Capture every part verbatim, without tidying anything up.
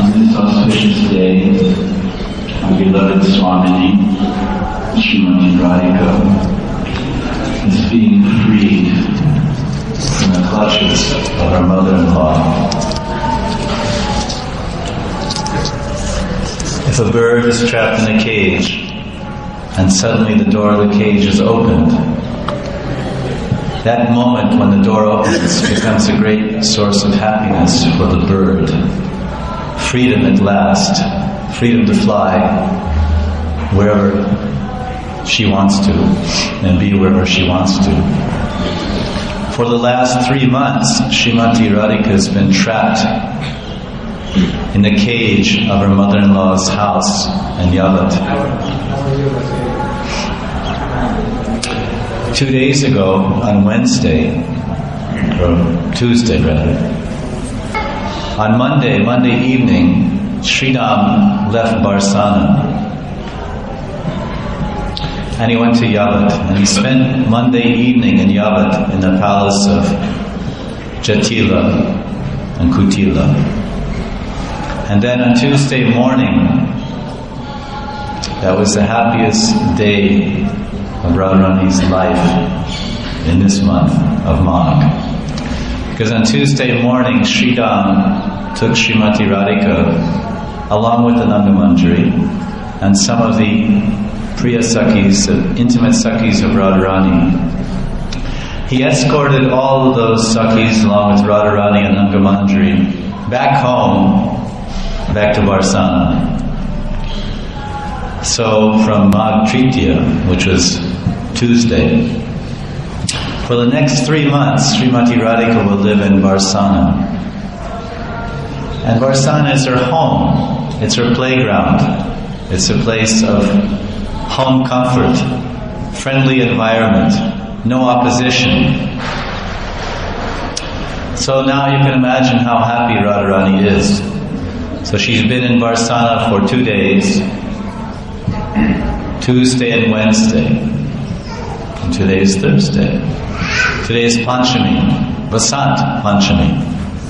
On this auspicious day, my beloved Swamini, Srimati Radhika, is being freed from the clutches of her mother-in-law. If a bird is trapped in a cage, and suddenly the door of the cage is opened, that moment when the door opens becomes a great source of happiness for the bird. Freedom at last, freedom to fly wherever she wants to and be wherever she wants to. For the last three months, Srimati Radhika has been trapped in the cage of her mother-in-law's house in Yavat. Two days ago, on Wednesday, or Tuesday rather, on Monday, Monday evening, Sridham left Barsana and he went to Yavat, and he spent Monday evening in Yavat in the palace of Jatila and Kutila. And then on Tuesday morning, that was the happiest day of Radharani's life in this month of Magh. Because on Tuesday morning, Sridham took Srimati Radhika along with the Nanda Manjari and some of the Priya Sakhis, the intimate Sakhis of Radharani. He escorted all of those Sakhis along with Radharani and Nanda Manjari back home, back to Barsana. So from Magh Tritiya, which was Tuesday, for the next three months, Srimati Radhika will live in Barsana. And Barsana is her home. It's her playground. It's a place of home comfort, friendly environment, no opposition. So now you can imagine how happy Radharani is. So she's been in Barsana for two days, Tuesday and Wednesday. And today is Thursday. Today is Panchami, Vasant Panchami.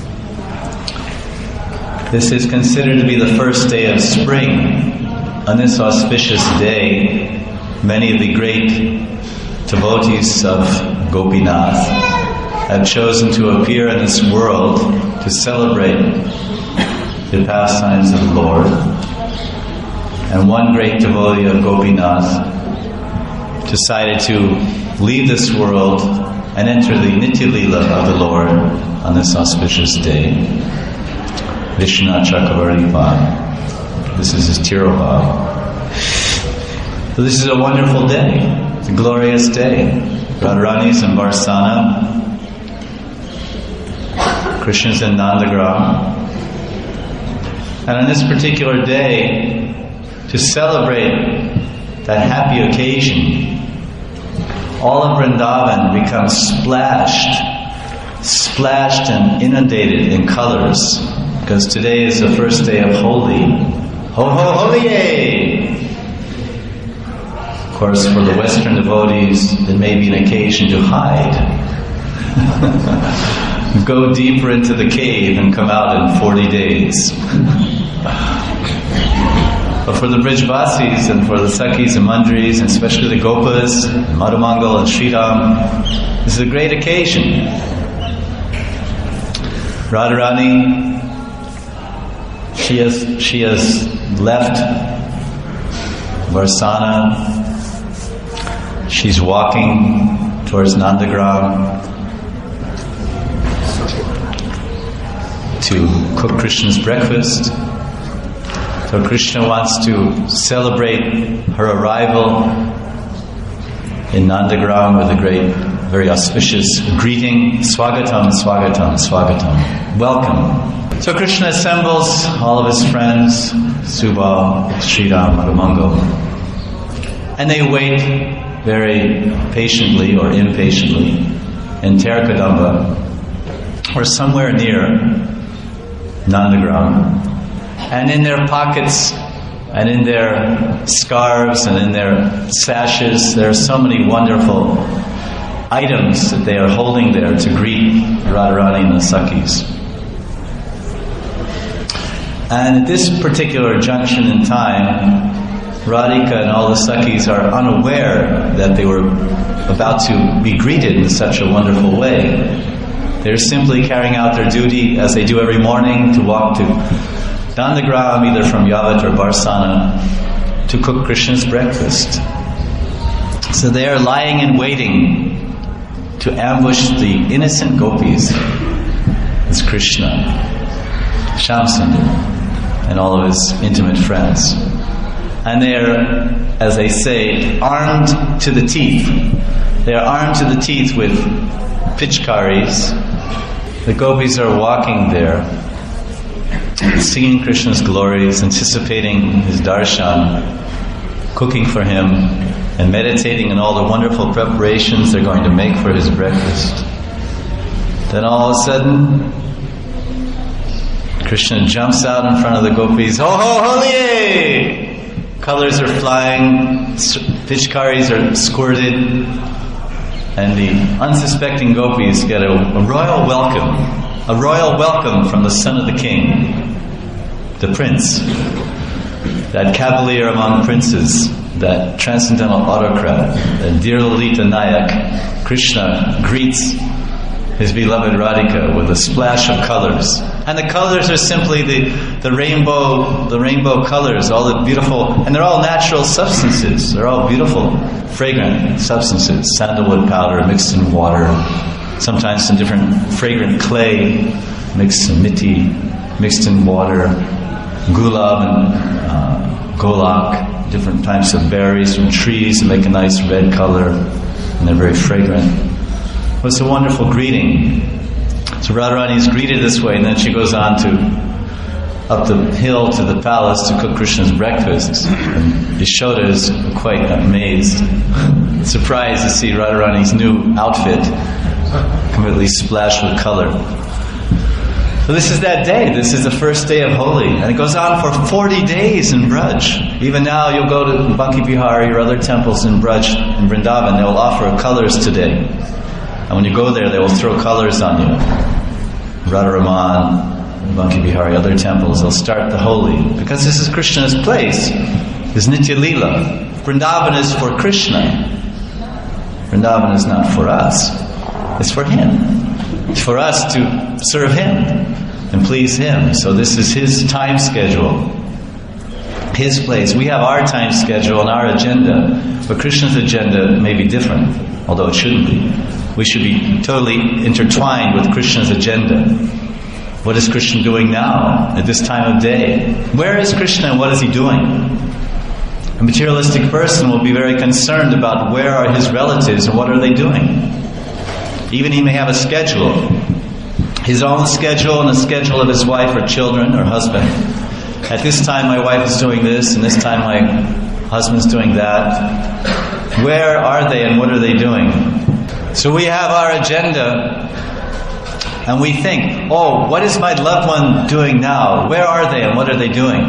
This is considered to be the first day of spring. On this auspicious day, many of the great devotees of Gopinath have chosen to appear in this world to celebrate the pastimes of the Lord. And one great devotee of Gopinath decided to leave this world and enter the Nitya Leela of the Lord on this auspicious day. Vishwanath Chakravarti Bhav. This is his Tirobhav. So this is a wonderful day. It's a glorious day. Radharani's in Barsana. Krishna's in Nandagram. And on this particular day, to celebrate that happy occasion, all of Vrindavan becomes splashed, splashed and inundated in colors, because today is the first day of Holi. Ho ho holiye! Of course, for the Western devotees, it may be an occasion to hide. Go deeper into the cave and come out in forty days. But for the Brijvasis and for the Sakhis and Manjaris, and especially the Gopas, Madhumangal and Sridham, this is a great occasion. Radharani, she has, she has left Barsana. She's walking towards Nandagram to cook Krishna's breakfast. So Krishna wants to celebrate her arrival in Nandagram with a great, very auspicious greeting. Swagatam, Swagatam, Swagatam. Welcome. So Krishna assembles all of his friends, Subal, Sridham, Madhumangal, and they wait very patiently or impatiently in Terkadamba or somewhere near Nandagram. And in their pockets and in their scarves and in their sashes, there are so many wonderful items that they are holding there to greet Radharani and the Sakhis. And at this particular junction in time, Radhika and all the Sakhis are unaware that they were about to be greeted in such a wonderful way. They're simply carrying out their duty as they do every morning to walk to Dandagram, either from Yavat or Barsana, to cook Krishna's breakfast. So they are lying in waiting to ambush the innocent gopis. It's Krishna, Shamsundar, and all of his intimate friends. And they are, as they say, armed to the teeth. They are armed to the teeth with pitchkaris. The gopis are walking there, singing Krishna's glories, anticipating his darshan, cooking for him, and meditating on all the wonderful preparations they're going to make for his breakfast. Then all of a sudden, Krishna jumps out in front of the gopis. Ho ho holiye! Colors are flying, pitchkaris are squirted, and the unsuspecting gopis get a, a royal welcome, a royal welcome from the son of the king, the prince, that cavalier among princes, that transcendental autocrat, that dear Lalita Nayak. Krishna greets his beloved Radhika with a splash of colors. And the colors are simply the, the rainbow the rainbow colors, all the beautiful, and they're all natural substances. They're all beautiful, fragrant substances. Sandalwood powder mixed in water, sometimes some different fragrant clay, mixed in mitti, mixed in water, gulab and uh, golak, different types of berries from trees that make a nice red color, and they're very fragrant. Well, it's a wonderful greeting. So Radharani is greeted this way, and then she goes on to up the hill to the palace to cook Krishna's breakfast. And Yashoda is quite amazed, surprised to see Radharani's new outfit completely splashed with color. So this is that day. This is the first day of Holi, and it goes on for forty days in Braj. Even now, you'll go to Banki Bihari or other temples in Braj, in Vrindavan. They will offer colors today. And when you go there, they will throw colors on you. Radharaman, Banki Bihari, other temples, they'll start the Holi. Because this is Krishna's place. It's Nitya Leela. Vrindavan is for Krishna. Vrindavan is not for us. It's for Him. It's for us to serve Him and please Him. So this is His time schedule. His place. We have our time schedule and our agenda. But Krishna's agenda may be different. Although it shouldn't be. We should be totally intertwined with Krishna's agenda. What is Krishna doing now, at this time of day? Where is Krishna and what is He doing? A materialistic person will be very concerned about where are his relatives and what are they doing. Even he may have a schedule. His own schedule and the schedule of his wife or children or husband. At this time my wife is doing this, and this time my husband's doing that. Where are they and what are they doing? So we have our agenda, and we think, oh, what is my loved one doing now? Where are they and what are they doing?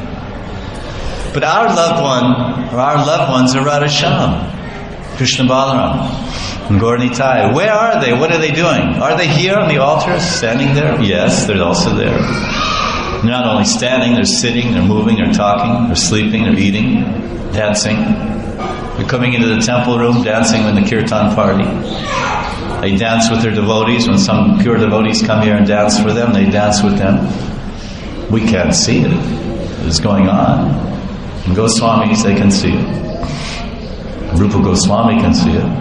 But our loved one, or our loved ones are Radha Shyam, Krishna Balaram, and Gaur Nitai. Where are they? What are they doing? Are they here on the altar, standing there? Yes, they're also there. They're not only standing, they're sitting, they're moving, they're talking, they're sleeping, they're eating, dancing. They're coming into the temple room, dancing in the kirtan party. They dance with their devotees. When some pure devotees come here and dance for them, they dance with them. We can't see it. It's going on. And Goswamis, they can see it. Rupa Goswami can see it.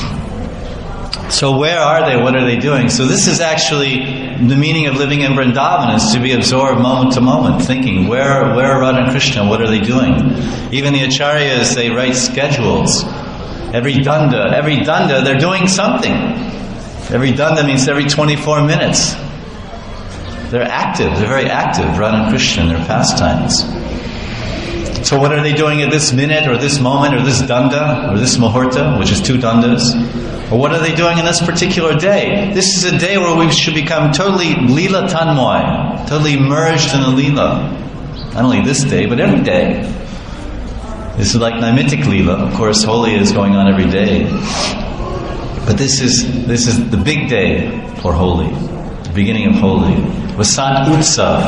So where are they? What are they doing? So this is actually the meaning of living in Vrindavan, is to be absorbed moment to moment, thinking, where where are Radha and Krishna? What are they doing? Even the acharyas, they write schedules. Every danda, every danda, they're doing something. Every danda means every twenty-four minutes. They're active, they're very active, Radha and Krishna, in their pastimes. So what are they doing at this minute, or this moment, or this danda, or this muhurta, which is two dandas? Or what are they doing in this particular day? This is a day where we should become totally lila tanmoy, totally immersed in the lila. Not only this day, but every day. This is like Naimitic lila. Of course, Holi is going on every day. But this is this is the big day for Holi, the beginning of Holi. Vasant Utsav.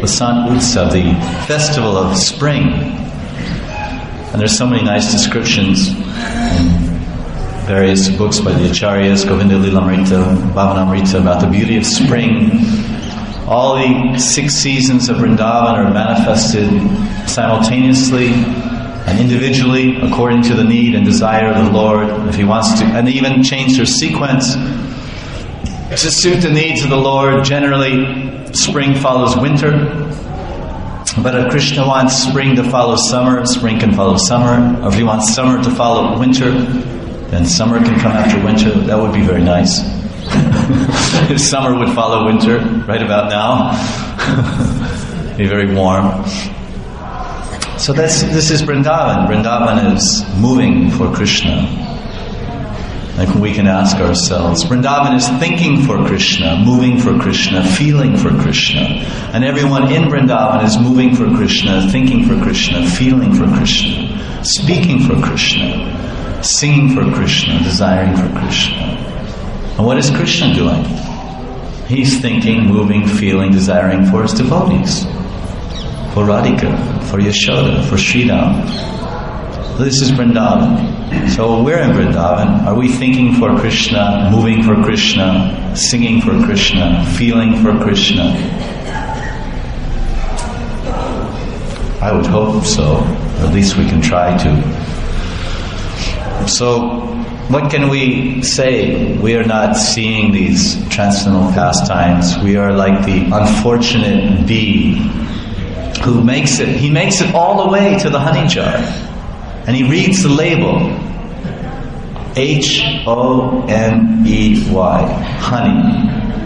Vasant Utsav, the festival of spring. And there's so many nice descriptions in various books by the Acharyas, Govinda Lilamrita, Bhavanamrita, about the beauty of spring. All the six seasons of Vrindavan are manifested simultaneously and individually according to the need and desire of the Lord, if He wants to. And they even change their sequence to suit the needs of the Lord. Generally, spring follows winter. But if Krishna wants spring to follow summer, spring can follow summer. Or if He wants summer to follow winter, then summer can come after winter. That would be very nice. If summer would follow winter right about now. Be very warm. So that's this is Vrindavan. Vrindavan is moving for Krishna. Like we can ask ourselves, Vrindavan is thinking for Krishna, moving for Krishna, feeling for Krishna. And everyone in Vrindavan is moving for Krishna, thinking for Krishna, feeling for Krishna, speaking for Krishna, singing for Krishna, desiring for Krishna. And what is Krishna doing? He's thinking, moving, feeling, desiring for His devotees. For Radhika, for Yashoda, for Sridham. This is Vrindavan. So we're in Vrindavan. Are we thinking for Krishna, moving for Krishna, singing for Krishna, feeling for Krishna? I would hope so. Or at least we can try to. So what can we say? We are not seeing these transcendental pastimes. We are like the unfortunate bee who makes it, he makes it all the way to the honey jar. And he reads the label. H O N E Y. Honey.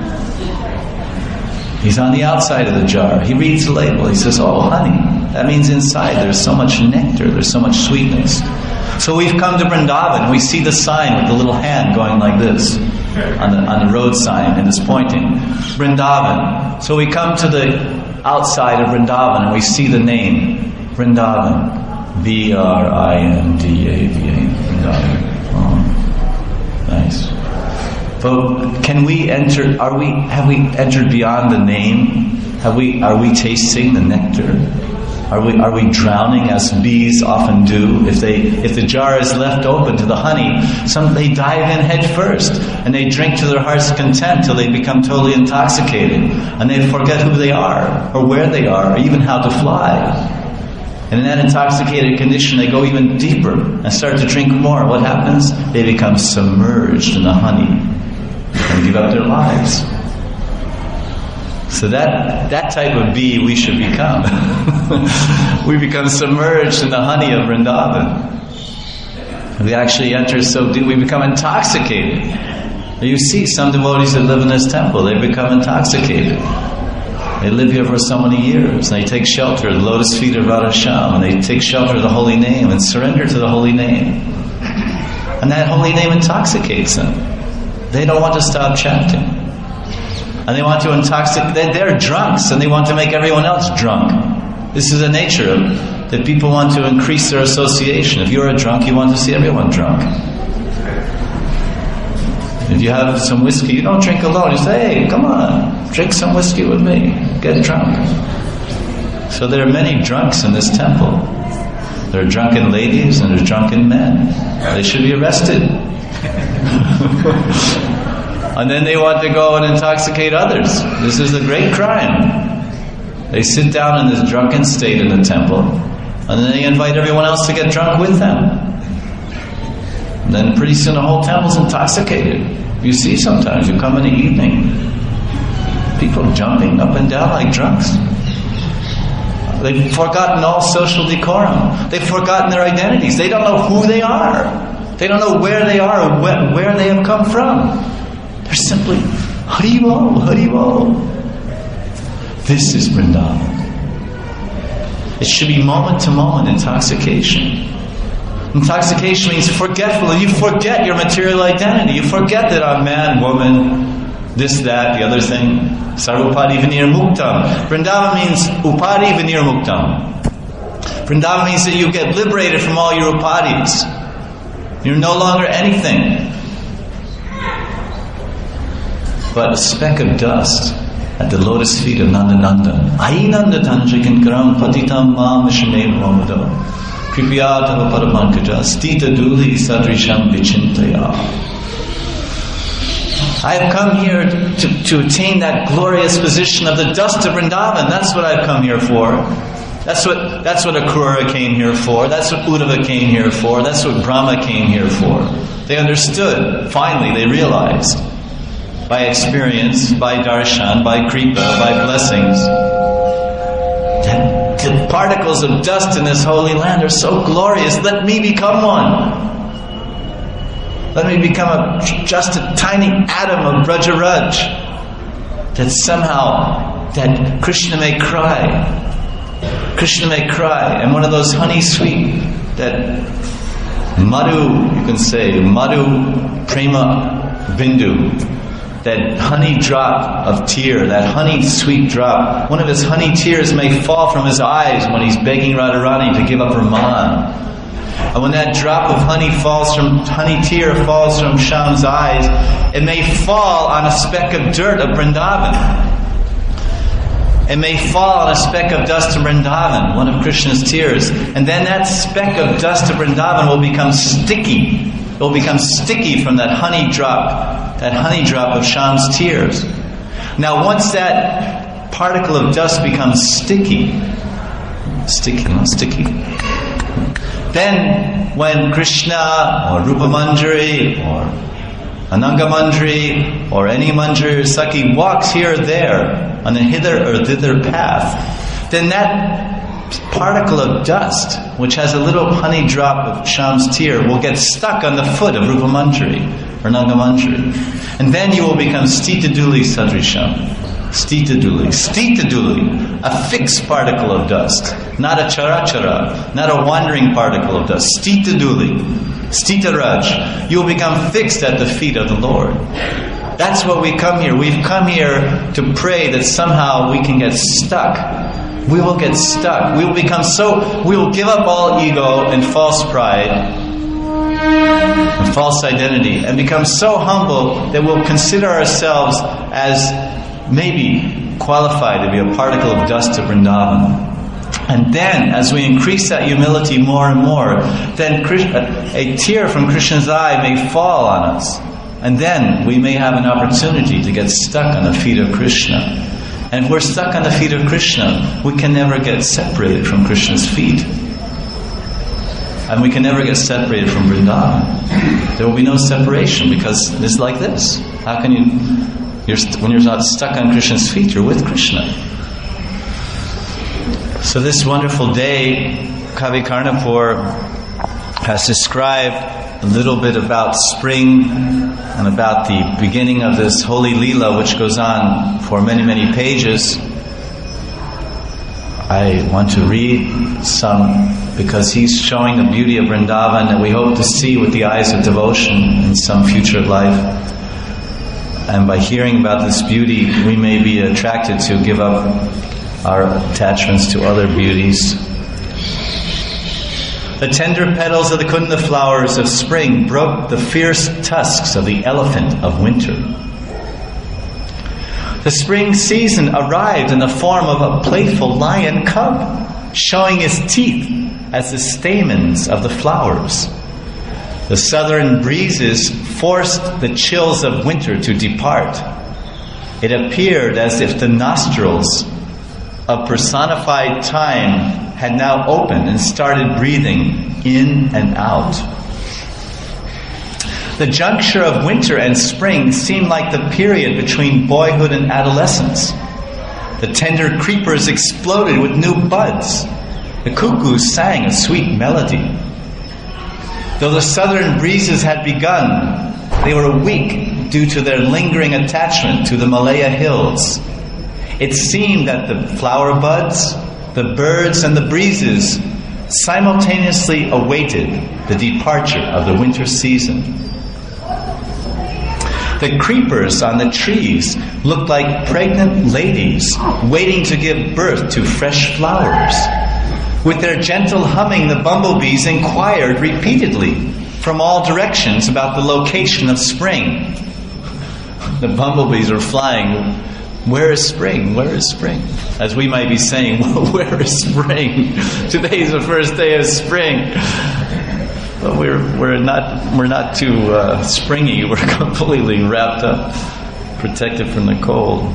He's on the outside of the jar. He reads the label. He says, oh, honey. That means inside there's so much nectar, there's so much sweetness. So we've come to Vrindavan. We see the sign with the little hand going like this on the, on the road sign, and it's pointing. Vrindavan. So we come to the outside of Vrindavan and we see the name Vrindavan. V R I N D A V A. Vrindavan. Oh, nice. But can we enter, are we, have we entered beyond the name? Have we, are we tasting the nectar? Are we, are we drowning as bees often do? If they, if the jar is left open to the honey, some, they dive in head first and they drink to their heart's content till they become totally intoxicated and they forget who they are or where they are or even how to fly. And in that intoxicated condition, they go even deeper and start to drink more. What happens? They become submerged in the honey and give up their lives. So that that type of bee we should become. We become submerged in the honey of Vrindavan. We actually enter so deep, we become intoxicated. You see some devotees that live in this temple, they become intoxicated. They live here for so many years, and they take shelter at the lotus feet of Radha Shyam, and they take shelter of the holy name and surrender to the holy name. And that holy name intoxicates them. They don't want to stop chanting. And they want to intoxicate, they're, they're drunks, and they want to make everyone else drunk. This is the nature of, that people want to increase their association. If you're a drunk, you want to see everyone drunk. If you have some whiskey, you don't drink alone. You say, hey, come on, drink some whiskey with me, get drunk. So there are many drunks in this temple. There are drunken ladies and there are drunken men. They should be arrested. And then they want to go and intoxicate others. This is a great crime. They sit down in this drunken state in the temple, and then they invite everyone else to get drunk with them. And then pretty soon the whole temple's intoxicated. You see sometimes, you come in the evening, people jumping up and down like drunks. They've forgotten all social decorum. They've forgotten their identities. They don't know who they are. They don't know where they are or where, where they have come from. They're simply, Haribol, Haribol. This is Vrindavan. It should be moment to moment intoxication. Intoxication means forgetful. You forget your material identity. You forget that I'm man, woman, this, that, the other thing. Sarupadi Vinir Muktam. Vrindavan means Upadi Vinir Muktam. Vrindavan means that you get liberated from all your upadis. You're no longer anything but a speck of dust at the lotus feet of Nandanandan. Ainanda tanjakin karam patitam mam shane mamado. Kripya tava paramankaja stita duli sadrisham vichintaya. I have come here to, to attain that glorious position of the dust of Vrindavan. That's what I've come here for. That's what that's what Akrura came here for. That's what Uddhava came here for. That's what Brahma came here for. They understood. Finally, they realized. By experience, by darshan, by kripa, by blessings, that the particles of dust in this holy land are so glorious. Let me become one. Let me become a, just a tiny atom of Brajaraj, that somehow, that Krishna may cry. Krishna may cry. And one of those honey sweet, that madhu, you can say, madhu prema bindu, that honey drop of tear, that honey sweet drop, one of his honey tears may fall from his eyes when he's begging Radharani to give up Raman. And when that drop of honey falls from, honey tear falls from Shyam's eyes, it may fall on a speck of dirt of Vrindavan. It may fall on a speck of dust of Vrindavan, one of Krishna's tears. And then that speck of dust of Vrindavan will become sticky. It will become sticky from that honey drop, that honey drop of Shyam's tears. Now once that particle of dust becomes sticky, sticky, not sticky, then when Krishna or Rupa Manjari or Ananga Manjari or any Manjari or Saki walks here or there on a hither or thither path, then that particle of dust, which has a little honey drop of Shyam's tear, will get stuck on the foot of Rupa Manjari or Nanga Manjari. And then you will become Stita Duli Sadrisham. Stita Duli. Stita Duli, a fixed particle of dust, not a charachara, not a wandering particle of dust. Stita Duli, Stita Raj. You will become fixed at the feet of the Lord. That's what we come here. We've come here to pray that somehow we can get stuck. We will get stuck. We will become so, we will give up all ego and false pride and false identity and become so humble that we'll consider ourselves as maybe qualified to be a particle of dust of Vrindavan. And then, as we increase that humility more and more, then a tear from Krishna's eye may fall on us. And then we may have an opportunity to get stuck on the feet of Krishna. And if we're stuck on the feet of Krishna, we can never get separated from Krishna's feet. And we can never get separated from Vrindavan. There will be no separation because it's like this. How can you... You're st- when you're not stuck on Krishna's feet, you're with Krishna. So this wonderful day, Kavi Karnapur has described a little bit about spring and about the beginning of this holy Leela, which goes on for many, many pages. I want to read some because he's showing the beauty of Vrindavan that we hope to see with the eyes of devotion in some future life. And by hearing about this beauty, we may be attracted to give up our attachments to other beauties. The tender petals of the kunda flowers of spring broke the fierce tusks of the elephant of winter. The spring season arrived in the form of a playful lion cub, showing his teeth as the stamens of the flowers. The southern breezes forced the chills of winter to depart. It appeared as if the nostrils of personified time had now opened and started breathing in and out. The juncture of winter and spring seemed like the period between boyhood and adolescence. The tender creepers exploded with new buds. The cuckoos sang a sweet melody. Though the southern breezes had begun, they were weak due to their lingering attachment to the Malaya hills. It seemed that the flower buds, the birds, and the breezes simultaneously awaited the departure of the winter season. The creepers on the trees looked like pregnant ladies waiting to give birth to fresh flowers. With their gentle humming, the bumblebees inquired repeatedly from all directions about the location of spring. The bumblebees were flying Where is spring? Where is spring? As we might be saying, well, where is spring? Today is the first day of spring. But we're we're not we're not too uh, springy. We're completely wrapped up, protected from the cold.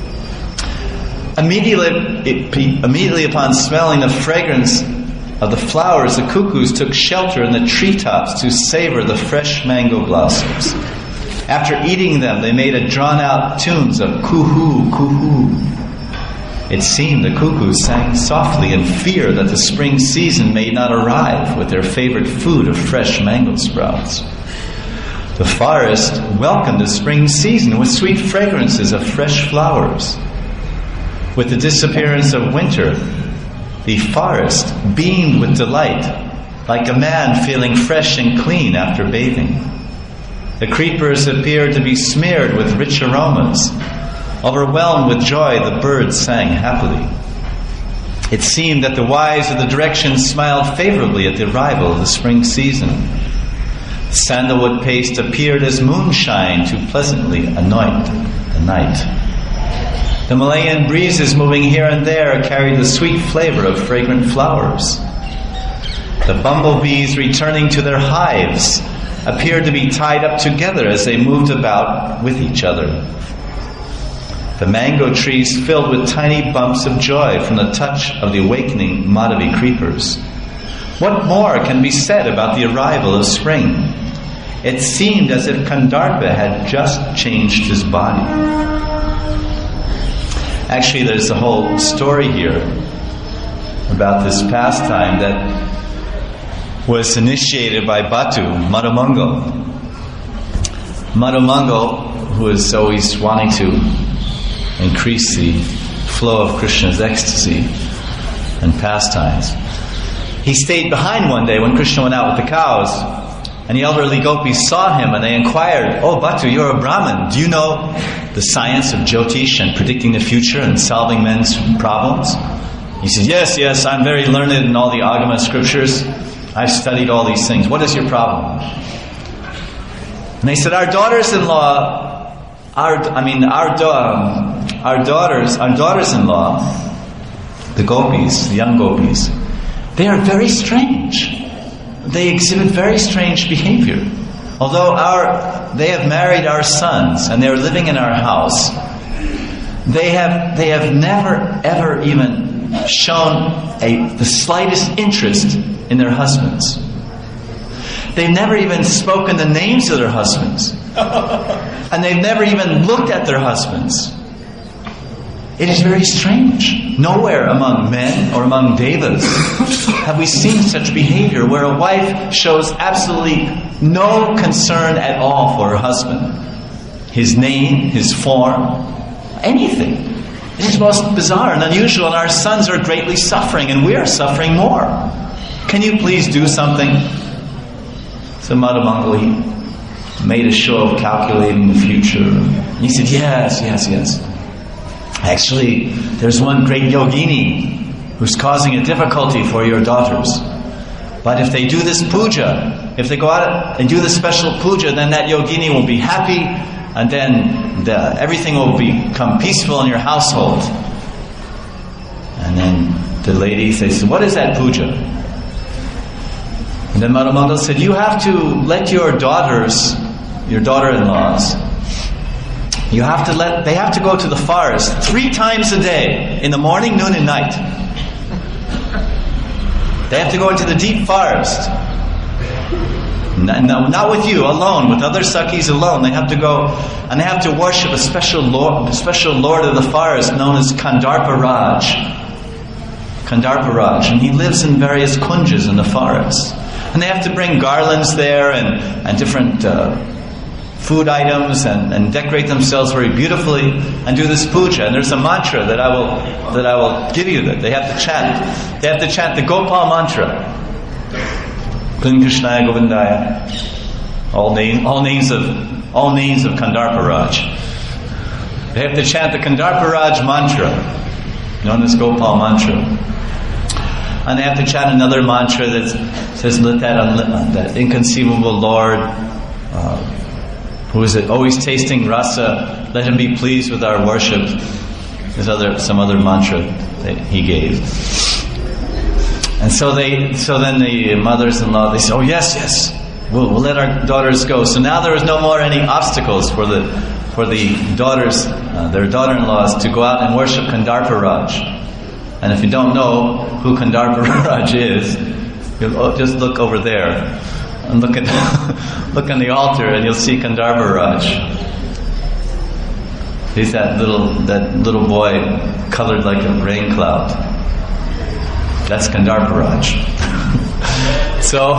Immediately, immediately upon smelling the fragrance of the flowers, the cuckoos took shelter in the treetops to savor the fresh mango blossoms. After eating them, they made a drawn-out tunes of coo-hoo, coo-hoo. It seemed the cuckoos sang softly in fear that the spring season may not arrive with their favorite food of fresh mango sprouts. The forest welcomed the spring season with sweet fragrances of fresh flowers. With the disappearance of winter, the forest beamed with delight, like a man feeling fresh and clean after bathing. The creepers appeared to be smeared with rich aromas. Overwhelmed with joy, the birds sang happily. It seemed that the wise of the direction smiled favorably at the arrival of the spring season. Sandalwood paste appeared as moonshine to pleasantly anoint the night. The Malayan breezes moving here and there carried the sweet flavor of fragrant flowers. The bumblebees returning to their hives appeared to be tied up together as they moved about with each other. The mango trees filled with tiny bumps of joy from the touch of the awakening Madhavi creepers. What more can be said about the arrival of spring? It seemed as if Kandarpa had just changed his body. Actually, there's a whole story here about this pastime that was initiated by Batu, Madhumangal. Madhumangal, who is always wanting to increase the flow of Krishna's ecstasy and pastimes. He stayed behind one day when Krishna went out with the cows, and the elderly gopis saw him and they inquired, "Oh Batu, you're a Brahmin. Do you know the science of Jyotish and predicting the future and solving men's problems?" He said, yes, yes, I'm very learned in all the Agama scriptures. I've studied all these things. What is your problem? And they said, our daughters-in-law, our, I mean, our, da- our daughters, our daughters-in-law, the gopis, the young gopis, they are very strange. They exhibit very strange behavior. Although our, they have married our sons and they're living in our house, they have, they have never, ever even shown a, the slightest interest in their husbands. They've never even spoken the names of their husbands. And they've never even looked at their husbands. It is very strange. Nowhere among men or among devas have we seen such behavior where a wife shows absolutely no concern at all for her husband. His name, his form, anything. It is most bizarre and unusual, and our sons are greatly suffering and we are suffering more. Can you please do something? So Madhumangal, he made a show of calculating the future. He said, yes, yes, yes. Actually, there's one great yogini who's causing a difficulty for your daughters. But if they do this puja, if they go out and do this special puja, then that yogini will be happy, and then the, everything will become peaceful in your household. And then the ladies, they said, what is that puja? And then Madhumangal said, you have to let your daughters, your daughter-in-laws, you have to let, they have to go to the forest three times a day, in the morning, noon, and night. They have to go into the deep forest. No, not with you, alone, with other Sakhis alone. They have to go and they have to worship a special lord, a special lord of the forest known as Kandarpa Raj. Kandarpa Raj. And he lives in various kunjas in the forest. And they have to bring garlands there and, and different uh, food items and, and decorate themselves very beautifully and do this puja. And there's a mantra that I will that I will give you that they have to chant. They have to chant the Gopal mantra. Krishnaya Govindaya. All names, all names of all names of Kandarpa Raj. They have to chant the Kandarpa Raj mantra, known as Gopal mantra. And they have to chant another mantra that says, "Let that, that inconceivable Lord, uh, who is always tasting rasa, let him be pleased with our worship. There's other some other mantra that he gave. And so they, so then the mothers-in-law, they said, "Oh yes, yes, we'll, we'll let our daughters go." So now there was no more any obstacles for the for the daughters, uh, their daughter-in-laws, to go out and worship Kandarpa Raj. And if you don't know who Kandarpa Raj is, you'll just look over there and look at look on the altar, and you'll see Kandarpa Raj. He's that little that little boy colored like a rain cloud. That's Kandarpa Raj. So,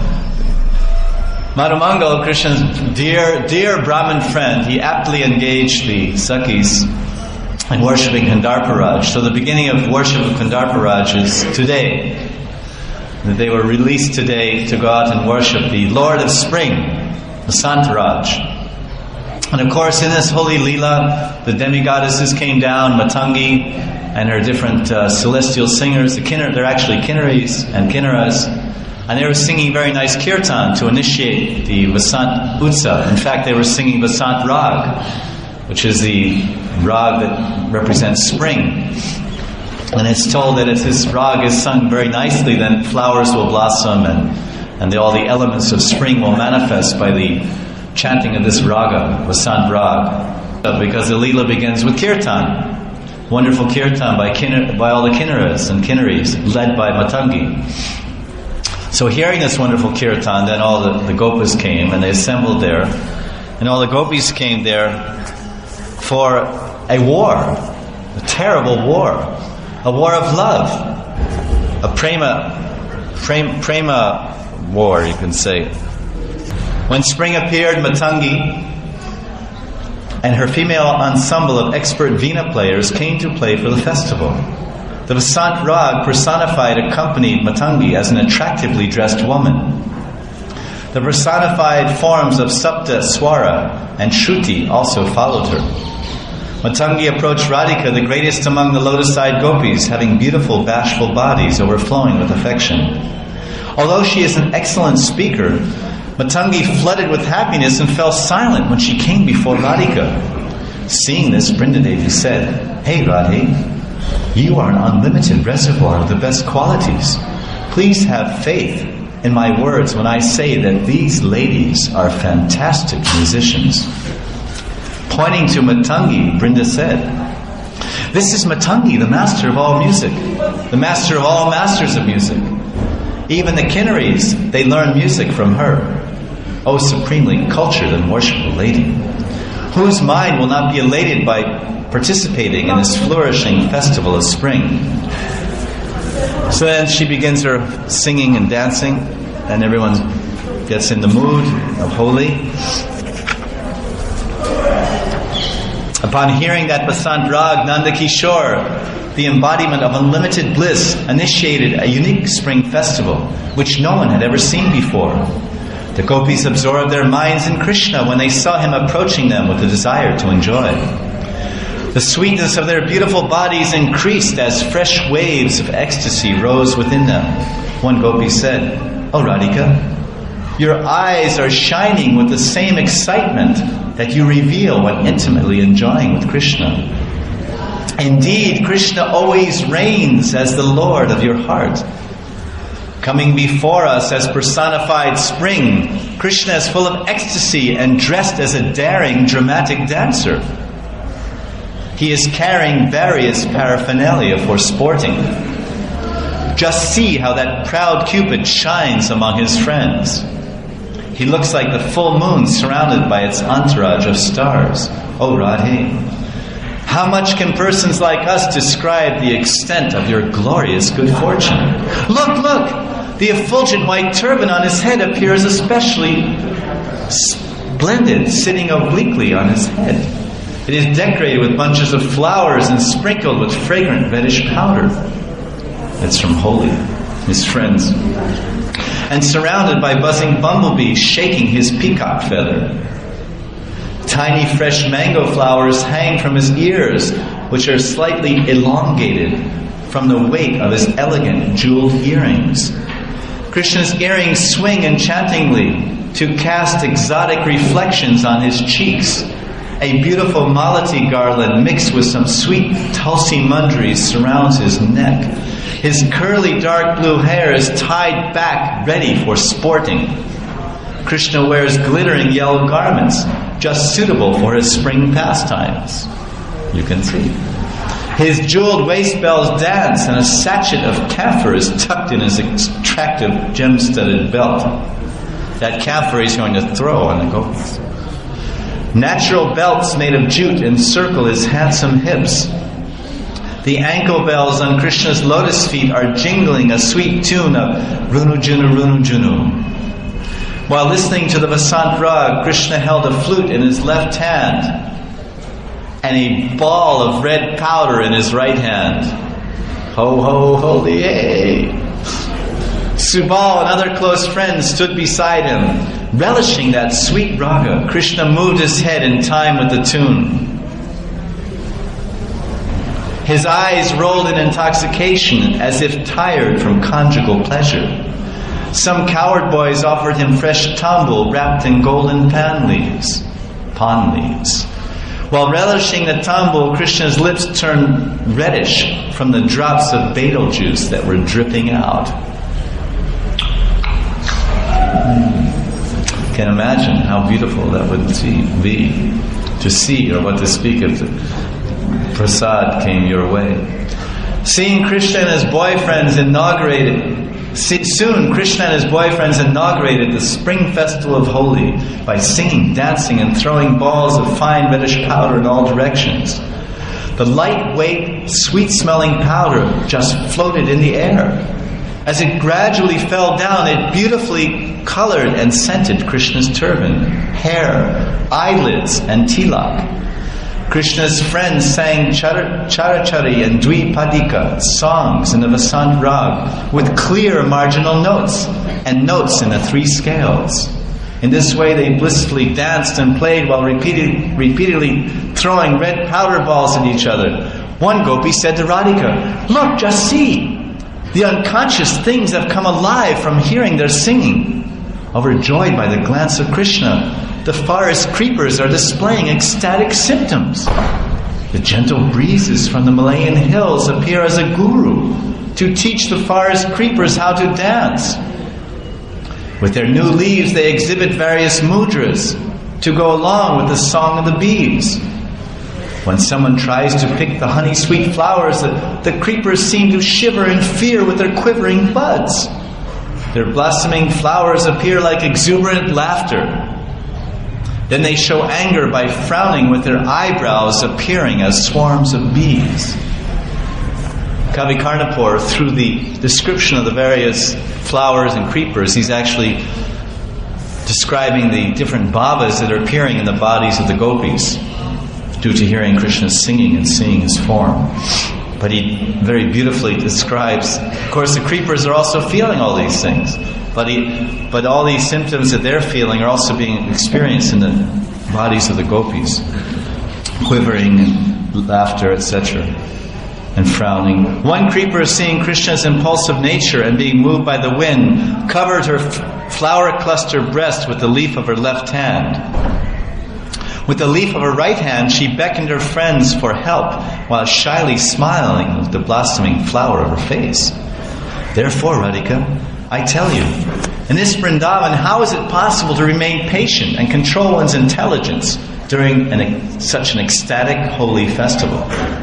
Madhumangal, Krishna's dear, dear Brahmin friend, he aptly engaged the Sakhis in worshipping Kandarpa Raj. So the beginning of worship of Kandarpa Raj is today. They were released today to go out and worship the Lord of Spring, Vasant Raj. And of course, in this holy Leela, the demigoddesses came down, Matangi and her different uh, celestial singers. The kinnar, they're actually kinnaris and kinnaras. And they were singing very nice kirtan to initiate the Vasant Utsav. In fact, they were singing Vasant Rag, which is the rag that represents spring. And it's told that if this rag is sung very nicely, then flowers will blossom and, and the, all the elements of spring will manifest by the chanting of this raga, Vasant Rag. Because the Leela begins with kirtan. Wonderful kirtan by, kinnar, by all the kinnaras and kinnaris, led by Matangi. So hearing this wonderful kirtan, then all the, the gopas came and they assembled there. And all the gopis came there for a war, a terrible war, a war of love, a prema, prema, prema war, you can say. When spring appeared, Matangi and her female ensemble of expert veena players came to play for the festival. The Vasant Rag personified accompanied Matangi as an attractively dressed woman. The personified forms of Sapta, Swara, and Shruti also followed her. Matangi approached Radhika, the greatest among the lotus-eyed gopis, having beautiful, bashful bodies overflowing with affection. Although she is an excellent speaker, Matangi flooded with happiness and fell silent when she came before Radhika. Seeing this, Brindadevi said, "Hey Radhe, you are an unlimited reservoir of the best qualities. Please have faith in my words when I say that these ladies are fantastic musicians." Pointing to Matangi, Brinda said, "This is Matangi, the master of all music, the master of all masters of music. Even the kinnaris, they learn music from her. O supremely cultured and worshipful lady, whose mind will not be elated by participating in this flourishing festival of spring." So then she begins her singing and dancing, and everyone gets in the mood of holy. Upon hearing that Vasant Rag, Nanda Kishore, the embodiment of unlimited bliss, initiated a unique spring festival, which no one had ever seen before. The gopis absorbed their minds in Krishna when they saw him approaching them with a desire to enjoy. The sweetness of their beautiful bodies increased as fresh waves of ecstasy rose within them. One gopi said, "Oh Radhika, your eyes are shining with the same excitement that you reveal when intimately enjoying with Krishna. Indeed, Krishna always reigns as the Lord of your heart. Coming before us as personified spring, Krishna is full of ecstasy and dressed as a daring, dramatic dancer. He is carrying various paraphernalia for sporting. Just see how that proud Cupid shines among his friends. He looks like the full moon surrounded by its entourage of stars. Oh Radhe, how much can persons like us describe the extent of your glorious good fortune? Look, look! The effulgent white turban on his head appears especially splendid, sitting obliquely on his head. It is decorated with bunches of flowers and sprinkled with fragrant reddish powder." That's from Holi, his friends. "And surrounded by buzzing bumblebees shaking his peacock feather. Tiny fresh mango flowers hang from his ears, which are slightly elongated from the weight of his elegant jeweled earrings. Krishna's earrings swing enchantingly to cast exotic reflections on his cheeks, A beautiful malati garland mixed with some sweet tulsi mundri surrounds his neck. His curly dark blue hair is tied back, ready for sporting. Krishna wears glittering yellow garments, just suitable for his spring pastimes. You can see. His jeweled waist bells dance, and a sachet of camphor is tucked in his attractive gem-studded belt. That camphor he's going to throw on the gopis. Natural belts made of jute encircle his handsome hips. The ankle bells on Krishna's lotus feet are jingling a sweet tune of Runu Junu Runu Junu. While listening to the Vasant Rag, Krishna held a flute in his left hand and a ball of red powder in his right hand. Ho, ho, holy, hey! Subal and other close friends stood beside him. Relishing that sweet raga, Krishna moved his head in time with the tune. His eyes rolled in intoxication as if tired from conjugal pleasure. Some coward boys offered him fresh tambul wrapped in golden pan leaves, pan leaves. While relishing the tambul, Krishna's lips turned reddish from the drops of betel juice that were dripping out. Hmm. Can imagine how beautiful that would be to see, or what to speak of. The prasad came your way. Seeing Krishna and his boyfriends inaugurated Soon, Krishna and his boyfriends inaugurated the spring festival of Holi by singing, dancing, and throwing balls of fine reddish powder in all directions. The lightweight, sweet-smelling powder just floated in the air. As it gradually fell down, it beautifully colored and scented Krishna's turban, hair, eyelids, and tilak. Krishna's friends sang char- Charachari and Dvipadika songs in the Vasant Rag with clear marginal notes and notes in the three scales. In this way they blissfully danced and played while repeated, repeatedly throwing red powder balls at each other. One gopi said to Radhika, "Look, just see! The unconscious things have come alive from hearing their singing." Overjoyed by the glance of Krishna, the forest creepers are displaying ecstatic symptoms. The gentle breezes from the Malayan hills appear as a guru to teach the forest creepers how to dance. With their new leaves, they exhibit various mudras to go along with the song of the bees. When someone tries to pick the honey-sweet flowers, the, the creepers seem to shiver in fear with their quivering buds. Their blossoming flowers appear like exuberant laughter. Then they show anger by frowning with their eyebrows appearing as swarms of bees. Kavi Karnapur, through the description of the various flowers and creepers, he's actually describing the different bhavas that are appearing in the bodies of the gopis due to hearing Krishna's singing and seeing his form. But he very beautifully describes, of course the creepers are also feeling all these things, but he, but all these symptoms that they're feeling are also being experienced in the bodies of the gopis, quivering and laughter, et cetera, and frowning. One creeper, seeing Krishna's impulsive nature and being moved by the wind, covered her f- flower cluster breast with the leaf of her left hand. With the leaf of her right hand, she beckoned her friends for help while shyly smiling with the blossoming flower of her face. Therefore, Radhika, I tell you, in this Vrindavan, how is it possible to remain patient and control one's intelligence during an, such an ecstatic, holy festival?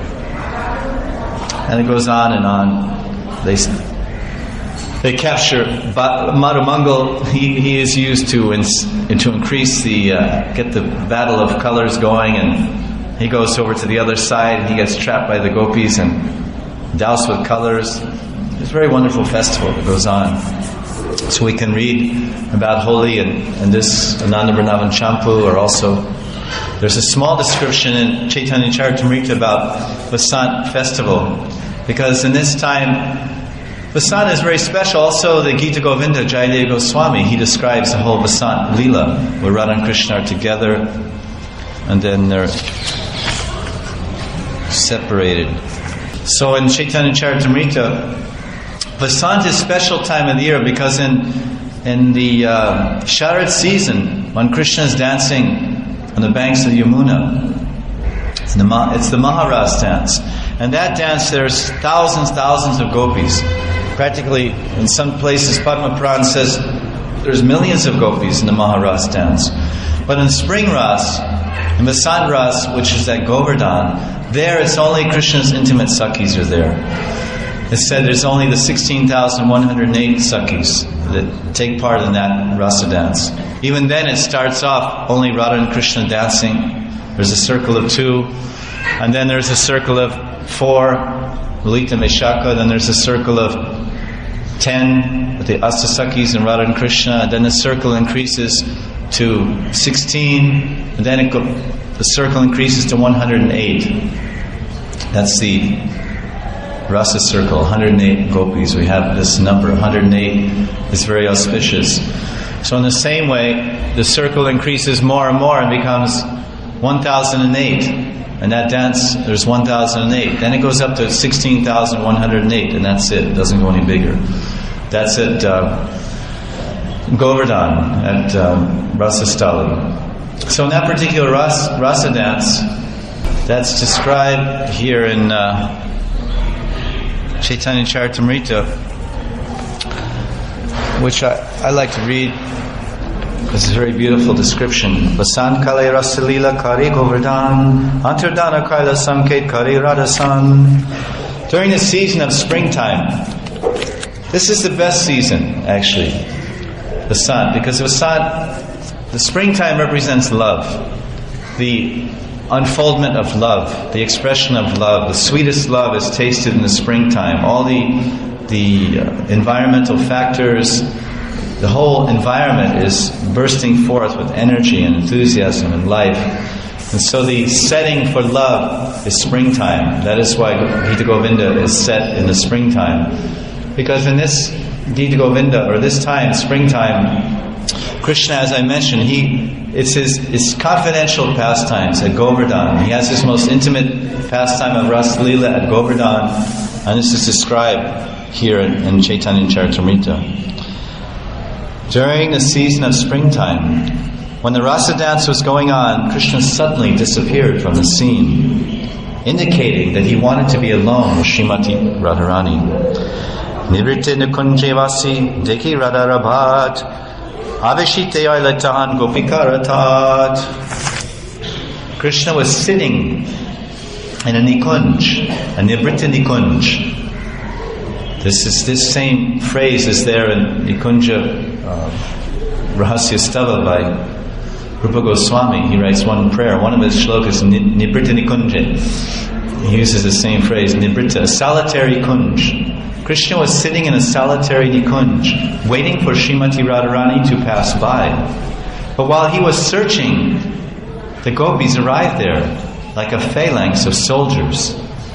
And it goes on and on. They They capture Madhumangal. He, he is used to ins, to increase the uh, get the battle of colors going, and he goes over to the other side. And he gets trapped by the gopis and doused with colors. It's a very wonderful festival that goes on. So we can read about Holi and, and this Ananda Vrindavan Champu, or also there's a small description in Chaitanya Charitamrita about Vasant festival, because in this time Vasant is very special. Also, the Gita Govinda, Jayadeva Goswami, he describes the whole Vasant Leela, where Radha and Krishna are together, and then they're separated. So in Chaitanya Charitamrita, Vasant is a special time of the year because in in the uh, Sharad season, when Krishna is dancing on the banks of Yamuna. It's the, it's the Maharas dance. And that dance, there's thousands, thousands of gopis. Practically, in some places, Padma Puran says there's millions of gopis in the Maharas dance. But in Spring Ras, in Vasant Ras, which is at Govardhan, there it's only Krishna's intimate Sakhis are there. It's said there's only the sixteen thousand one hundred eight Sakhis that take part in that Rasa dance. Even then it starts off only Radha and Krishna dancing. There's a circle of two, and then there's a circle of four, Lalita Meshaka, then there's a circle of ten with the Astasakhis and Radha and Krishna, and then the circle increases to sixteen, and then it go, the circle increases to one hundred eight. That's the Rasa circle, one hundred eight gopis. We have this number, one hundred eight is very auspicious. So in the same way, the circle increases more and more and becomes one thousand eight. And that dance, there's one thousand eight. Then it goes up to sixteen thousand one hundred eight, and that's it. It doesn't go any bigger. That's at uh, Govardhan, at um, Rasastali. So in that particular ras, Rasa dance, that's described here in uh, Chaitanya Charitamrita, which I, I like to read. This is a very beautiful description. Vasant Kale Rasalila Kari Govardhan Antardana Kaila Samket Kari Radhasan. During the season of springtime, this is the best season, actually, Vasant, because Vasant, the springtime represents love, the unfoldment of love, the expression of love. The sweetest love is tasted in the springtime. All the the uh, environmental factors, the whole environment is bursting forth with energy and enthusiasm and life. And so the setting for love is springtime. That is why Gita Govinda is set in the springtime. Because in this Gita Govinda, or this time, springtime, Krishna, as I mentioned, he it's his it's confidential pastimes at Govardhan. He has his most intimate pastime of Rasa Leela at Govardhan, and this is described here in, in Chaitanya Charitamrita. During the season of springtime, when the Rasa dance was going on, Krishna suddenly disappeared from the scene, indicating that he wanted to be alone with Srimati Radharani. Nivritte Nikunje Vasi Deki Radharabhat Avishite Ailatahan Gopikaratat. Krishna was sitting in a Nikunj, a Nivritta Nikunj. This is this same phrase is there in Nikunja uh, Rahasya Stava by Rupa Goswami. He writes one prayer. One of his shlokas, Nibritta Nikunja. He uses the same phrase, Nibritta, a solitary kunj. Krishna was sitting in a solitary Nikunj, waiting for Srimati Radharani to pass by. But while he was searching, the gopis arrived there like a phalanx of soldiers.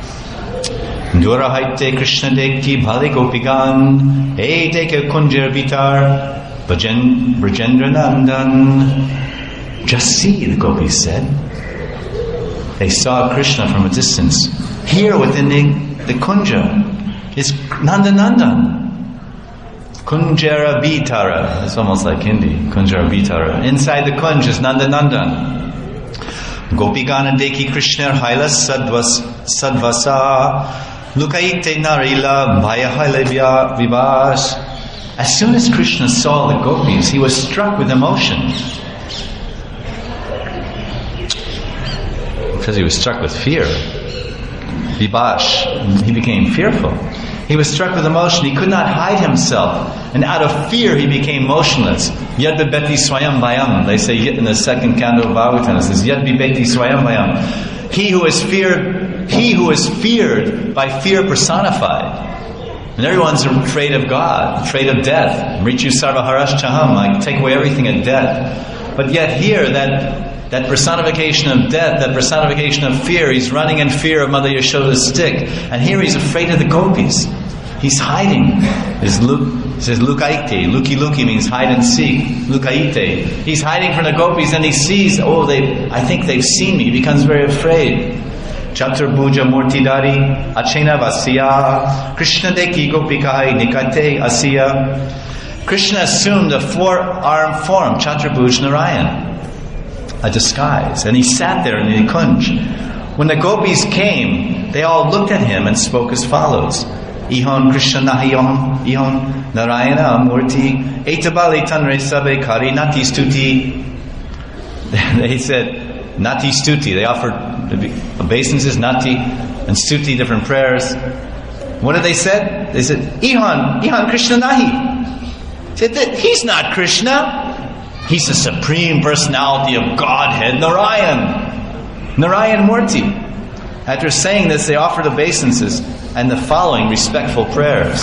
Dura haite Krishna dekti bhali gopigan, e deke kunjer vitar, Brajendra Nandan. Just see, the gopis said. They saw Krishna from a distance. Here within the, the kunja is Nandanandan. Kunjara Vitara. It's almost like Hindi. Kunjara Vitara. Inside the kunj is Nandanandan. Gopigana deki Krishna haila sadvas sadvasa lukaite narila bhaya haila vivas. As soon as Krishna saw the gopis, he was struck with emotion. Because he was struck with fear. Vivash. He became fearful. He was struck with emotion. He could not hide himself. And out of fear, he became motionless. Yad bibeti swayam vayam. They say in the second canto of Bhagavatam, it says, Yad bibeti swayam vayam. He who is feared, he who is feared by fear personified. And everyone's afraid of God, afraid of death. Mritu sarva harashchaham. I take away everything at death. But yet here, that that personification of death, that personification of fear, he's running in fear of Mother Yashoda's stick. And here he's afraid of the gopis. He's hiding. His Luk, it says Lukaite. Luki Luki means hide and seek. Lukaite. He's hiding from the gopis and he sees, oh, they, I think they've seen me. He becomes very afraid. Chaturbuja Murtidari Achena Vasya Krishna Deki Gopikai Nikate Asya. Krishna assumed a four-armed form, Chaturbuj Narayan. a disguise. And he sat there in the Nikunj. When the gopis came, they all looked at him and spoke as follows. Ihon Krishna nahi ihon, ihon Narayana Murti, etabali tanre sabe kari nati stuti. They said, nati stuti. They offered obeisances, nati, and stuti, different prayers. What did they say? They said, Ihon, Ihon Krishna nahi. They said, he's not Krishna. He's the Supreme Personality of Godhead, Narayan. Narayan Murti. After saying this, they offered obeisances and the following respectful prayers.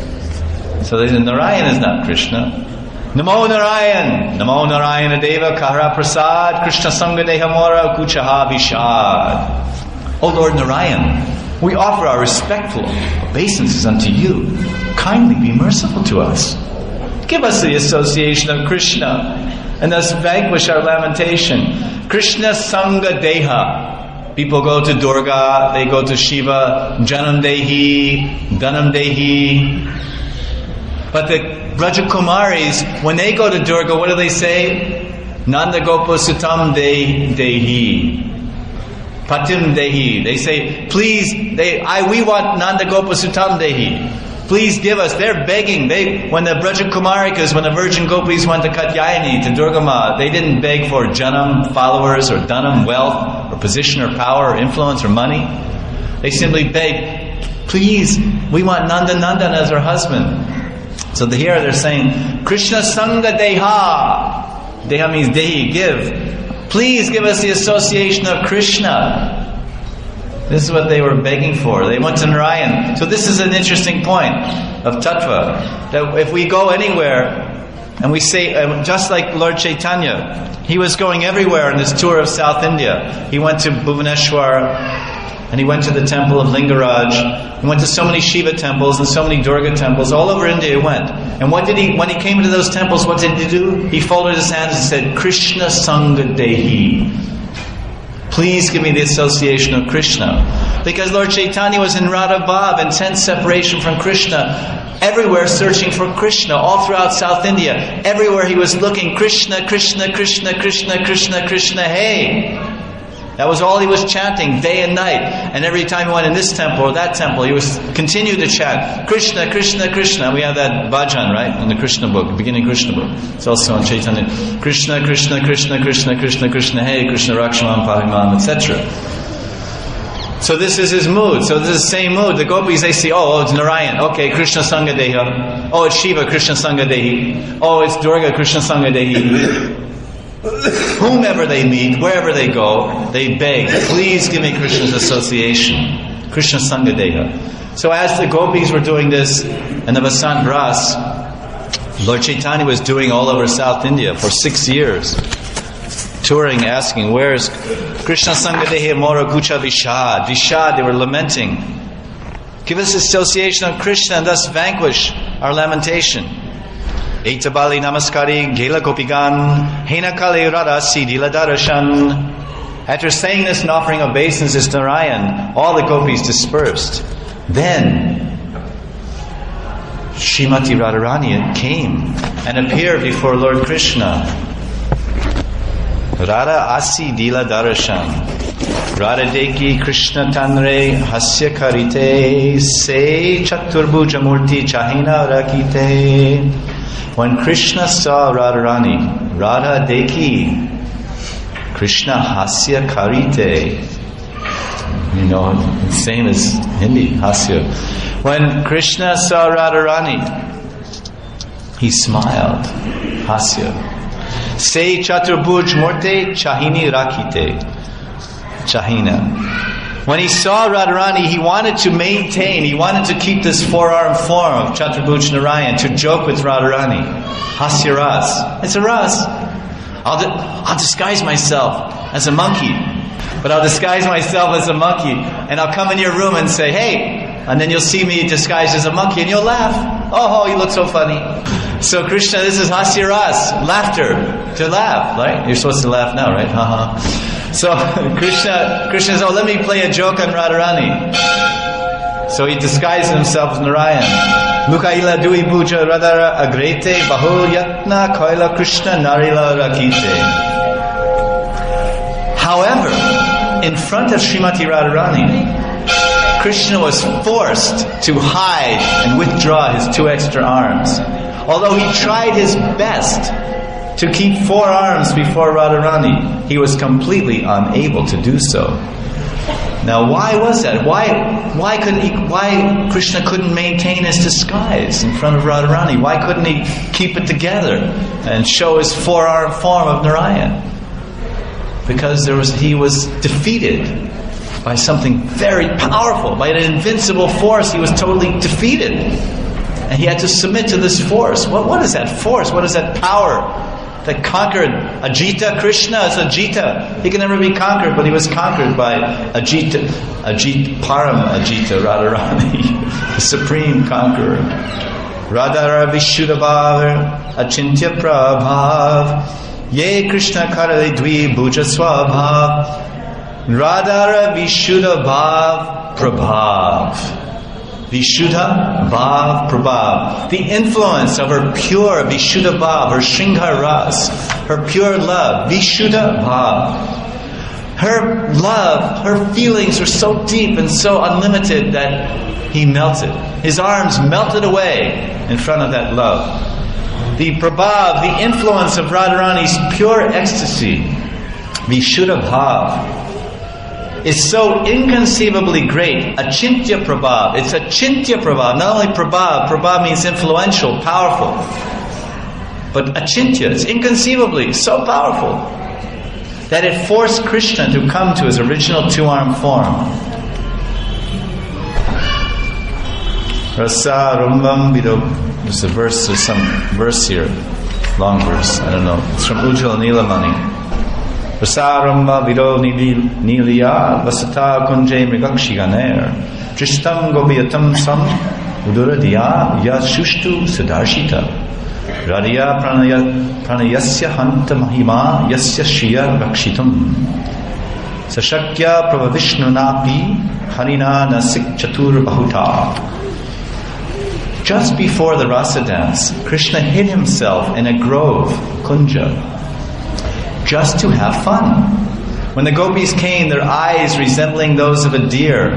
So they said, Narayan is not Krishna. Namo Narayan, Namo Narayana Deva Kahara Prasad, Krishna Sangha Dehamora Kuchaha Vishad. O Lord Narayan, we offer our respectful obeisances unto you. Kindly be merciful to us. Give us the association of Krishna and thus vanquish our lamentation. Krishna Sangha Deha. People go to Durga, they go to Shiva, Janam Dehi, Dhanam Dehi. But the Brajakumaris, when they go to Durga, what do they say? Nanda Gopa Sutam De Dehi. Patim Dehi. They say, please, they, I, we want Nanda Gopa Sutam Dehi. Please give us. They're begging. They, when the Brajakumarikas, when the virgin gopis went to Katyayani, to Durga Ma, they didn't beg for Janam followers or Dhanam wealth or position or power or influence or money. They simply begged, please, we want Nanda Nandan as our husband. So here they're saying, Krishna Sangha Deha. Deha means Dehi, give. Please give us the association of Krishna. This is what they were begging for. They went to Narayan. So this is an interesting point of Tattva. That if we go anywhere and we say, uh, just like Lord Chaitanya, he was going everywhere in this tour of South India. He went to Bhubaneswar and he went to the temple of Lingaraj. He went to so many Shiva temples and so many Durga temples. All over India he went. And what did he, when he came into those temples, what did he do? He folded his hands and said, Krishna Sangha Dehi. Please give me the association of Krishna. Because Lord Chaitanya was in Radha Bhav, intense separation from Krishna, everywhere searching for Krishna, all throughout South India. Everywhere he was looking, Krishna, Krishna, Krishna, Krishna, Krishna, Krishna, hey. That was all he was chanting, day and night. And every time he went in this temple or that temple, he was continued to chant, Krishna, Krishna, Krishna. We have that bhajan, right, in the Krishna book, the beginning Krishna book. It's also on Chaitanya. Krishna, Krishna, Krishna, Krishna, Krishna, Krishna, hey, Krishna Rakshamam, Pahimam, et cetera. So this is his mood. So this is the same mood. The gopis, they see, oh, it's Narayan. Okay, Krishna Sangha Deha. Oh, it's Shiva, Krishna Sangha Dehi. Oh, it's Durga, Krishna Sangha Dehi. Whomever they meet, wherever they go, they beg, please give me Krishna's association. Krishna Sangha Deha. So as the gopis were doing this, and the Vasant Ras, Lord Chaitanya was doing all over South India for six years. Touring, asking, where's Krishna Sangha Deha Mora Kucha Vishad? Vishad, they were lamenting. Give us association of Krishna and thus vanquish our lamentation. Eitabali namaskari gela gopigan hena kale radha sidila darashan. After saying this and offering obeisances to Narayan, all the gopis dispersed. Then Srimati Radharani came and appeared before Lord Krishna. Radha asi dila darashan. Radha deki Krishna tanre hasya karite se chaturbuja murti chahina rakite. When Krishna saw Radharani, Radha deki Krishna hasya karite. You know, same as Hindi, hasya. When Krishna saw Radharani, he smiled, hasya. Say chaturbuj murte chahini rakite. Chahina. When he saw Radharani, he wanted to maintain, he wanted to keep this four-arm form of Chaturbuj Narayan, to joke with Radharani. Hasya ras. It's a ras. I'll, di- I'll disguise myself as a monkey. But I'll disguise myself as a monkey, and I'll come in your room and say, hey, and then you'll see me disguised as a monkey, and you'll laugh. Oh, you look so funny. So Krishna, this is hasya ras, laughter, to laugh, right? You're supposed to laugh now, right? Ha ha. So Krishna, Krishna says, oh, let me play a joke on Radharani. So he disguises himself as Narayan. Mukaila dui puja radhara agrete bahul yatna koila Krishna narila rakite. However, in front of Srimati Radharani, Krishna was forced to hide and withdraw his two extra arms. Although he tried his best to keep four arms before Radharani, he was completely unable to do so. Now, why was that? Why, why couldn't he? Why Krishna couldn't maintain his disguise in front of Radharani? Why couldn't he keep it together and show his four-arm form of Narayan? Because there was, he was defeated by something very powerful, by an invincible force. He was totally defeated, and he had to submit to this force. What, what is that force? What is that power that conquered Ajita? Krishna is Ajita. He can never be conquered, but he was conquered by Ajita, Ajit Param Ajita Radharani, the supreme conqueror. Radhara Vishuddhabhav Achintya Prabhav Ye Krishna Karali Dvi Bhuja Swabhav Radhara Vishuddhabhav Prabhav. Vishuddha Bhav Prabhav. The influence of her pure Vishuddha Bhav, her Shringar Ras, her pure love, Vishuddha Bhav. Her love, her feelings were so deep and so unlimited that he melted. His arms melted away in front of that love. The Prabhav, the influence of Radharani's pure ecstasy, Vishuddha Bhav, is so inconceivably great. Achintya Prabhav. It's Achintya Prabhav. Not only Prabhav, Prabhav means influential, powerful. But Achintya, it's inconceivably so powerful that it forced Krishna to come to his original two-armed form. Rasa Rumbam Vido. There's a verse, there's some verse here. Long verse, I don't know. It's from Ujjvala Nilamani. Vasaramba Vido Niliya Vasata Kunje Mrigakshi Ganer Tristam Gobiyatam Sam Uduradiya Yashushtu Siddharshita Radhiya Pranayasya Hanta Mahima Yasya Shriya Rakshitam Sashakya Prabhavishnunapi Harina Nasik Chatur Bahuta. Just before the rasa dance, Krishna hid himself in a grove, Kunja, just to have fun. When the gopis came, their eyes resembling those of a deer.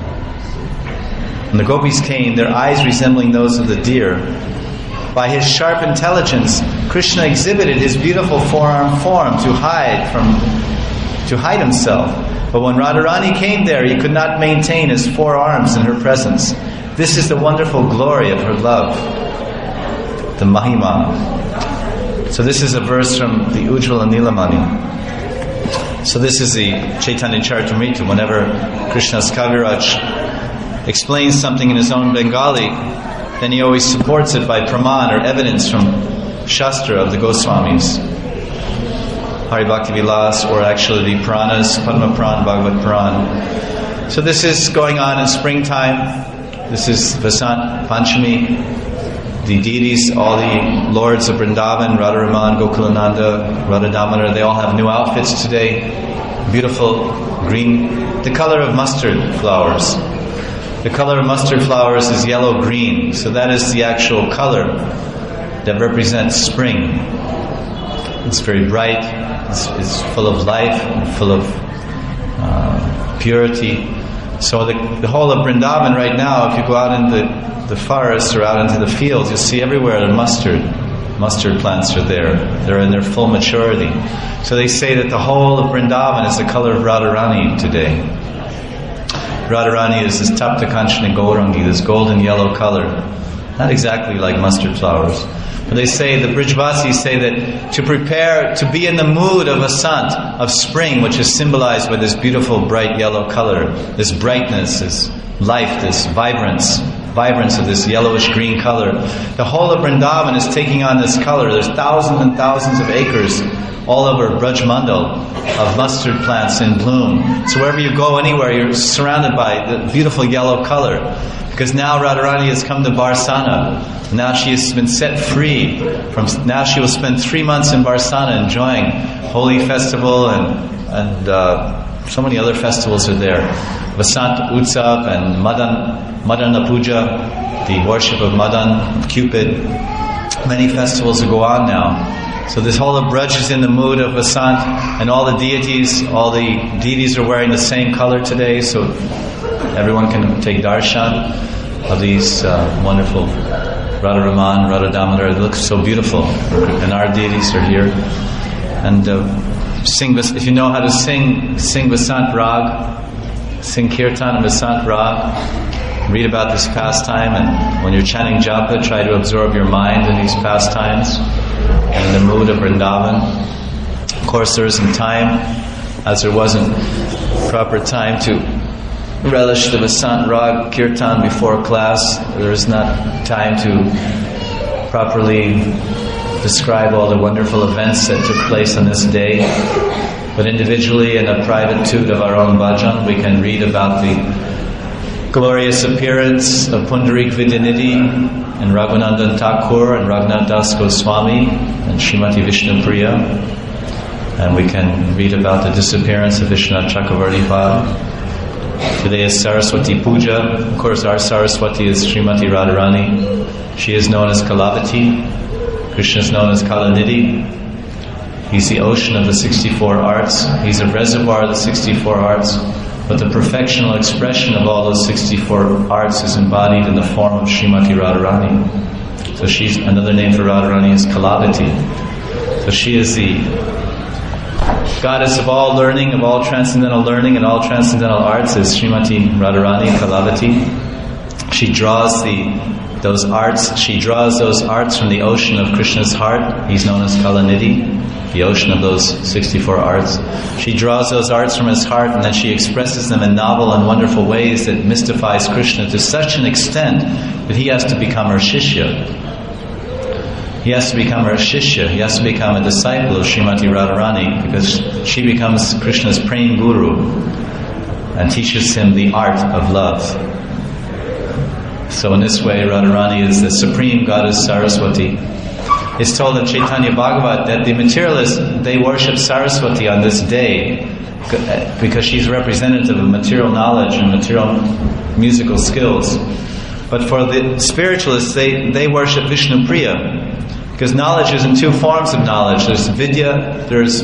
When the gopis came, their eyes resembling those of the deer. By his sharp intelligence, Krishna exhibited his beautiful four-armed form to hide from, to hide himself. But when Radharani came there, he could not maintain his four arms in her presence. This is the wonderful glory of her love, the Mahima. So this is a verse from the Ujjvala Nilamani. So this is the Chaitanya Charitamrita. Whenever Krishna's Kaviraj explains something in his own Bengali, then he always supports it by praman or evidence from Shastra of the Goswamis. Hari Bhakti Vilas, or actually the Puranas, Padma Puran, Bhagavad Puran. So this is going on in springtime. This is Vasant Panchami. The deities, all the lords of Vrindavan, Radharaman, Gokulananda, Radha Damodar, they all have new outfits today. Beautiful green, the color of mustard flowers. The color of mustard flowers is yellow-green, so that is the actual color that represents spring. It's very bright, it's, it's full of life, and full of uh, purity. So the, the whole of Vrindavan right now, if you go out into the forest or out into the fields, you'll see everywhere the mustard mustard plants are there. They're in their full maturity. So they say that the whole of Vrindavan is the color of Radharani today. Radharani is this Tapta Kanchana Gaurangi, this golden yellow color. Not exactly like mustard flowers. But they say, the Brijvasis say that to prepare, to be in the mood of Vasant, of spring, which is symbolized by this beautiful bright yellow color, this brightness, this life, this vibrance, vibrance of this yellowish green color. The whole of Vrindavan is taking on this color. There's thousands and thousands of acres all over Braj Mandal of mustard plants in bloom. So wherever you go, anywhere, you're surrounded by the beautiful yellow color. Because now Radharani has come to Barsana. Now she has been set free from. Now she will spend three months in Barsana enjoying Holi festival and and uh, so many other festivals are there. Vasant Utsav and Madan Madana Puja, the worship of Madan, Cupid. Many festivals that go on now. So this whole of Braj is in the mood of Vasant, and all the deities, all the deities are wearing the same color today, so everyone can take darshan of these uh, wonderful Radharaman, Radha Damodar. It looks so beautiful, and our deities are here. And uh, sing, if you know how to sing, sing Vasant Rag, sing Kirtan and Vasant Rag. Read about this pastime, and when you're chanting japa, try to absorb your mind in these pastimes and in the mood of Vrindavan. Of course, there isn't time, as there wasn't proper time to relish the Vasant Rag Kirtan before class. There is not time to properly describe all the wonderful events that took place on this day. But individually, in a private toot of our own bhajan, we can read about the glorious appearance of Pundarik Vidyanidhi and Raghunandan Thakur and Raghunath Das Goswami and Srimati Vishnupriya, and we can read about the disappearance of Vishwanath Chakravarti Pad. Today is Saraswati Puja. Of course, our Saraswati is Srimati Radharani. She is known as Kalavati. Krishna is known as Kalanidhi. He's the ocean of the sixty-four arts. He's a reservoir of the sixty-four arts. But the perfectional expression of all those sixty-four arts is embodied in the form of Srimati Radharani. So she's, another name for Radharani is Kalavati. So she is the goddess of all learning, of all transcendental learning and all transcendental arts, is Srimati Radharani Kalavati. She draws the those arts, she draws those arts from the ocean of Krishna's heart. He's known as Kalanidhi, the ocean of those sixty-four arts. She draws those arts from his heart, and then she expresses them in novel and wonderful ways that mystifies Krishna to such an extent that he has to become her shishya. He has to become her shishya. He has to become a disciple of Srimati Radharani, because she becomes Krishna's praying guru and teaches him the art of love. So in this way, Radharani is the supreme goddess Saraswati. It's told in Chaitanya Bhagavat that the materialists, they worship Saraswati on this day because she's representative of material knowledge and material musical skills. But for the spiritualists, they, they worship Vishnupriya, because knowledge is in two forms of knowledge. There's vidya, there's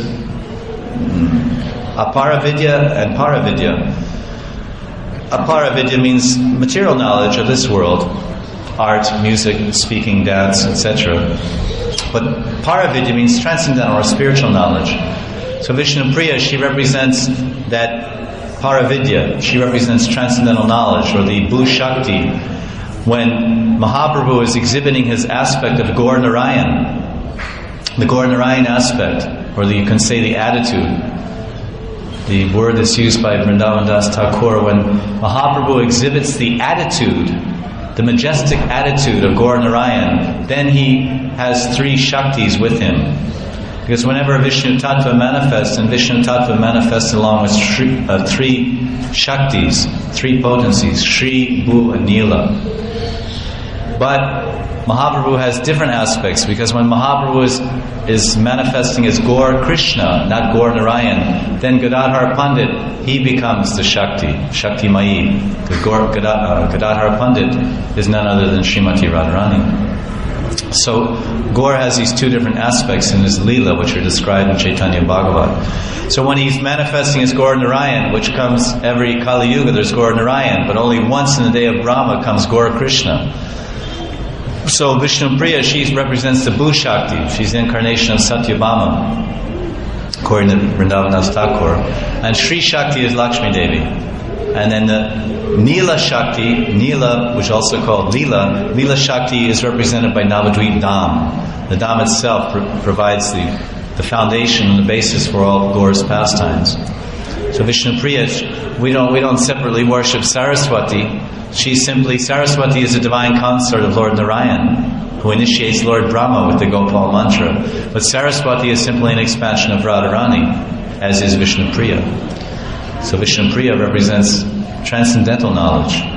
aparavidya and paravidya. Aparavidya means material knowledge of this world, art, music, speaking, dance, et cetera. But paravidya means transcendental or spiritual knowledge. So Vishnupriya, she represents that paravidya. She represents transcendental knowledge, or the Bhu Shakti. When Mahaprabhu is exhibiting his aspect of Gaur Narayan, the Gaur Narayan aspect, or the, you can say the attitude, the word that's used by Vrindavan Das Thakur, when Mahaprabhu exhibits the attitude, the majestic attitude of Gaur Narayan, then he has three Shaktis with him. Because whenever Vishnu Tattva manifests, and Vishnu Tattva manifests along with three, uh, three Shaktis, three potencies, Shri, Bhu and Nila. But Mahaprabhu has different aspects, because when Mahaprabhu is, is manifesting as Gaur Krishna, not Gaur Narayan, then Gadadhar Pandit, he becomes the Shakti, Shakti Mayi. Because Gaur, Gadadhar, Gadadhar Pandit is none other than Srimati Radharani. So Gaur has these two different aspects in his Leela, which are described in Chaitanya Bhagavat. So when he's manifesting as Gaur Narayan, which comes every Kali Yuga, there's Gaur Narayan, but only once in the day of Brahma comes Gaur Krishna. So Vishnupriya, she represents the Bhu Shakti. She's the incarnation of Satyabhama, according to Vrindavan Das Thakur. And Shri Shakti is Lakshmi Devi. And then the Nila Shakti, Nila, which is also called Leela, Leela Shakti is represented by Navadvip Dham. The Dham itself pro- provides the, the foundation and the basis for all Gaur's pastimes. So Vishnupriya, we don't we don't separately worship Saraswati. She's simply, Saraswati is a divine consort of Lord Narayan, who initiates Lord Brahma with the Gopal mantra. But Saraswati is simply an expansion of Radharani, as is Vishnupriya. So Vishnupriya represents transcendental knowledge.